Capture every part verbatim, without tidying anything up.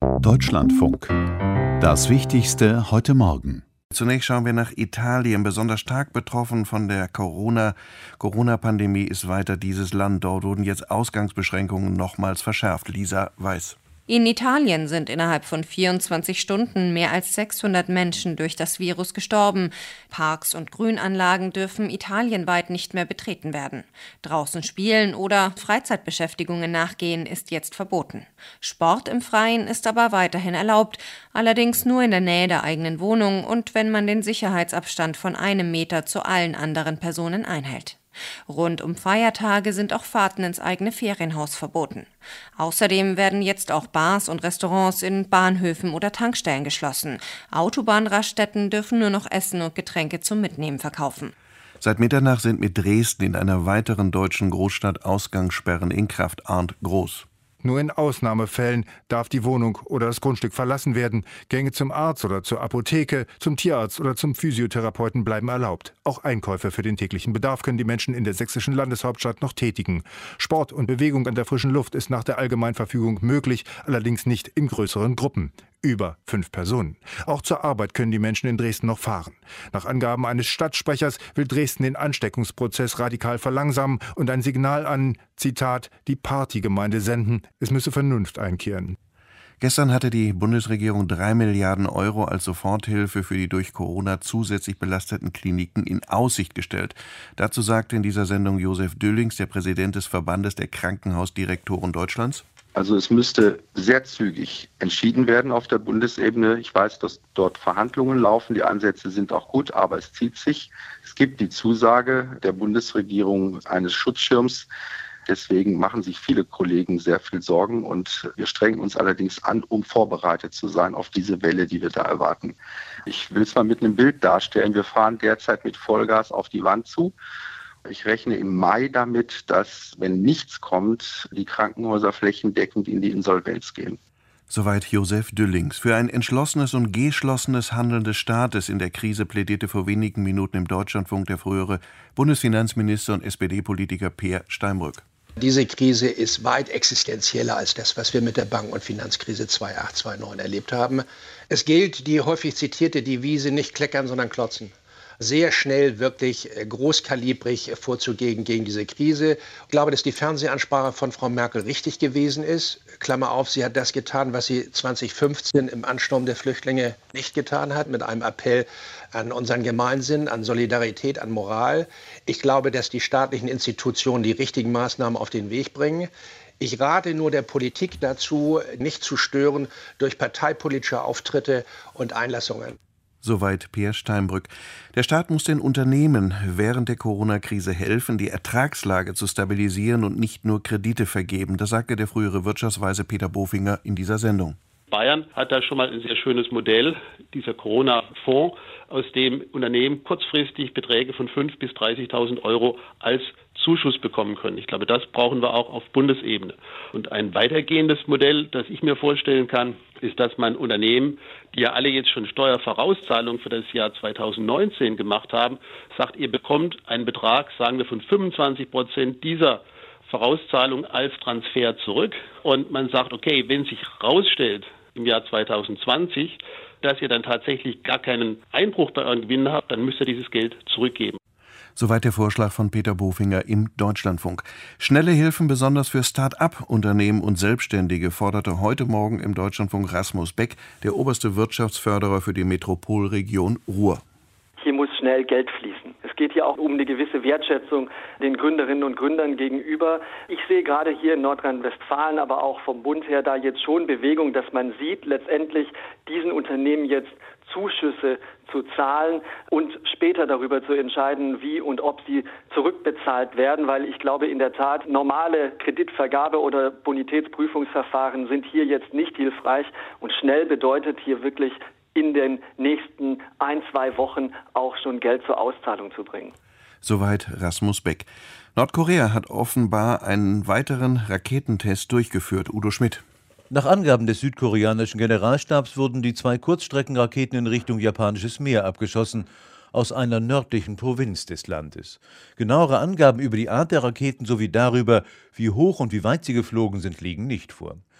Deutschlandfunk. Das Wichtigste heute Morgen. Zunächst schauen wir nach Italien. Besonders stark betroffen von der Corona- Corona-Pandemie ist weiter dieses Land. Dort wurden jetzt Ausgangsbeschränkungen nochmals verschärft. Lisa Weiß. In Italien sind innerhalb von vierundzwanzig Stunden mehr als sechshundert Menschen durch das Virus gestorben. Parks und Grünanlagen dürfen italienweit nicht mehr betreten werden. Draußen spielen oder Freizeitbeschäftigungen nachgehen ist jetzt verboten. Sport im Freien ist aber weiterhin erlaubt, allerdings nur in der Nähe der eigenen Wohnung und wenn man den Sicherheitsabstand von einem Meter zu allen anderen Personen einhält. Rund um Feiertage sind auch Fahrten ins eigene Ferienhaus verboten. Außerdem werden jetzt auch Bars und Restaurants in Bahnhöfen oder Tankstellen geschlossen. Autobahnraststätten dürfen nur noch Essen und Getränke zum Mitnehmen verkaufen. Seit Mitternacht sind mit Dresden in einer weiteren deutschen Großstadt Ausgangssperren in Kraft. Arndt Groß. Nur in Ausnahmefällen darf die Wohnung oder das Grundstück verlassen werden. Gänge zum Arzt oder zur Apotheke, zum Tierarzt oder zum Physiotherapeuten bleiben erlaubt. Auch Einkäufe für den täglichen Bedarf können die Menschen in der sächsischen Landeshauptstadt noch tätigen. Sport und Bewegung an der frischen Luft ist nach der Allgemeinverfügung möglich, allerdings nicht in größeren Gruppen. Über fünf Personen. Auch zur Arbeit können die Menschen in Dresden noch fahren. Nach Angaben eines Stadtsprechers will Dresden den Ansteckungsprozess radikal verlangsamen und ein Signal an, Zitat, die Partygemeinde senden, es müsse Vernunft einkehren. Gestern hatte die Bundesregierung drei Milliarden Euro als Soforthilfe für die durch Corona zusätzlich belasteten Kliniken in Aussicht gestellt. Dazu sagte in dieser Sendung Josef Düllings, der Präsident des Verbandes der Krankenhausdirektoren Deutschlands. Also es müsste sehr zügig entschieden werden auf der Bundesebene. Ich weiß, dass dort Verhandlungen laufen. Die Ansätze sind auch gut, aber es zieht sich. Es gibt die Zusage der Bundesregierung eines Schutzschirms. Deswegen machen sich viele Kollegen sehr viel Sorgen und wir strengen uns allerdings an, um vorbereitet zu sein auf diese Welle, die wir da erwarten. Ich will es mal mit einem Bild darstellen. Wir fahren derzeit mit Vollgas auf die Wand zu. Ich rechne im Mai damit, dass, wenn nichts kommt, die Krankenhäuser flächendeckend in die Insolvenz gehen. Soweit Josef Düllings. Für ein entschlossenes und geschlossenes Handeln des Staates in der Krise plädierte vor wenigen Minuten im Deutschlandfunk der frühere Bundesfinanzminister und S P D-Politiker Peer Steinbrück. Diese Krise ist weit existenzieller als das, was wir mit der Banken- und Finanzkrise zweitausendacht, zweitausendneun erlebt haben. Es gilt die häufig zitierte Devise, nicht kleckern, sondern klotzen. Sehr schnell, wirklich großkalibrig vorzugehen gegen diese Krise. Ich glaube, dass die Fernsehansprache von Frau Merkel richtig gewesen ist. Klammer auf, sie hat das getan, was sie zweitausendfünfzehn im Ansturm der Flüchtlinge nicht getan hat, mit einem Appell an unseren Gemeinsinn, an Solidarität, an Moral. Ich glaube, dass die staatlichen Institutionen die richtigen Maßnahmen auf den Weg bringen. Ich rate nur der Politik dazu, nicht zu stören durch parteipolitische Auftritte und Einlassungen. Soweit Peer Steinbrück. Der Staat muss den Unternehmen während der Corona-Krise helfen, die Ertragslage zu stabilisieren und nicht nur Kredite vergeben. Das sagte der frühere Wirtschaftsweise Peter Bofinger in dieser Sendung. Bayern hat da schon mal ein sehr schönes Modell, dieser Corona-Fonds, aus dem Unternehmen kurzfristig Beträge von fünftausend bis dreißigtausend Euro als Zuschuss bekommen können. Ich glaube, das brauchen wir auch auf Bundesebene. Und ein weitergehendes Modell, das ich mir vorstellen kann, ist, dass man Unternehmen, die ja alle jetzt schon Steuervorauszahlungen für das Jahr zweitausendneunzehn gemacht haben, sagt, ihr bekommt einen Betrag, sagen wir, von fünfundzwanzig Prozent dieser Vorauszahlung als Transfer zurück. Und man sagt, okay, wenn sich herausstellt im Jahr zweitausendzwanzig, dass ihr dann tatsächlich gar keinen Einbruch bei euren Gewinnen habt, dann müsst ihr dieses Geld zurückgeben. Soweit der Vorschlag von Peter Bofinger im Deutschlandfunk. Schnelle Hilfen besonders für Start-up-Unternehmen und Selbstständige forderte heute Morgen im Deutschlandfunk Rasmus Beck, der oberste Wirtschaftsförderer für die Metropolregion Ruhr. Hier muss schnell Geld fließen. Es geht hier auch um eine gewisse Wertschätzung den Gründerinnen und Gründern gegenüber. Ich sehe gerade hier in Nordrhein-Westfalen, aber auch vom Bund her da jetzt schon Bewegung, dass man sieht, letztendlich diesen Unternehmen jetzt Zuschüsse zu zahlen und später darüber zu entscheiden, wie und ob sie zurückbezahlt werden, weil ich glaube in der Tat, normale Kreditvergabe oder Bonitätsprüfungsverfahren sind hier jetzt nicht hilfreich und schnell bedeutet hier wirklich in den nächsten ein, zwei Wochen auch schon Geld zur Auszahlung zu bringen. Soweit Rasmus Beck. Nordkorea hat offenbar einen weiteren Raketentest durchgeführt. Udo Schmidt. Nach Angaben des südkoreanischen Generalstabs wurden die zwei Kurzstreckenraketen in Richtung japanisches Meer abgeschossen, aus einer nördlichen Provinz des Landes. Genauere Angaben über die Art der Raketen sowie darüber, wie hoch und wie weit sie geflogen sind, liegen nicht vor.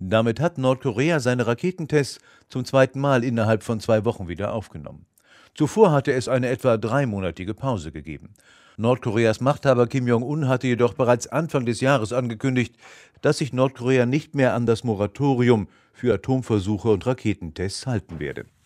Damit hat Nordkorea seine Raketentests zum zweiten Mal innerhalb von zwei Wochen wieder aufgenommen. Zuvor hatte es eine etwa dreimonatige Pause gegeben. Nordkoreas Machthaber Kim Jong-un hatte jedoch bereits Anfang des Jahres angekündigt, dass sich Nordkorea nicht mehr an das Moratorium für Atomversuche und Raketentests halten werde.